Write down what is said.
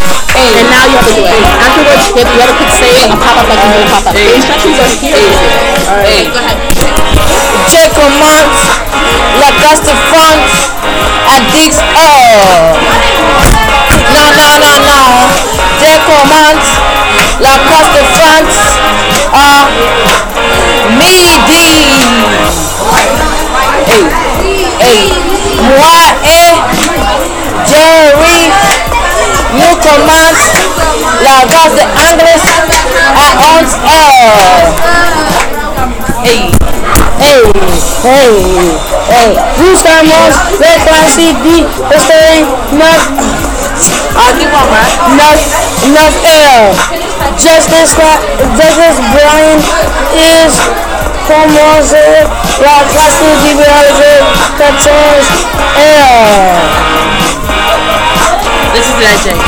And now you have to do it. Afterwards, you have to click save and pop up like a new pop up. The instructions are here. Alright, go ahead. Je commence la classe de France à 10 heures. Non, non, non, non. Je commence la classe de France à midi. Hey, hey. Moi et Jerry, nous commençons la classe d'anglais à 11 heures. Hey, hey, hey, hey. Nous sommes les classes du restaurant 9 heures. Justice Brian is commencé la classe du biologie 14 heures. This is legend.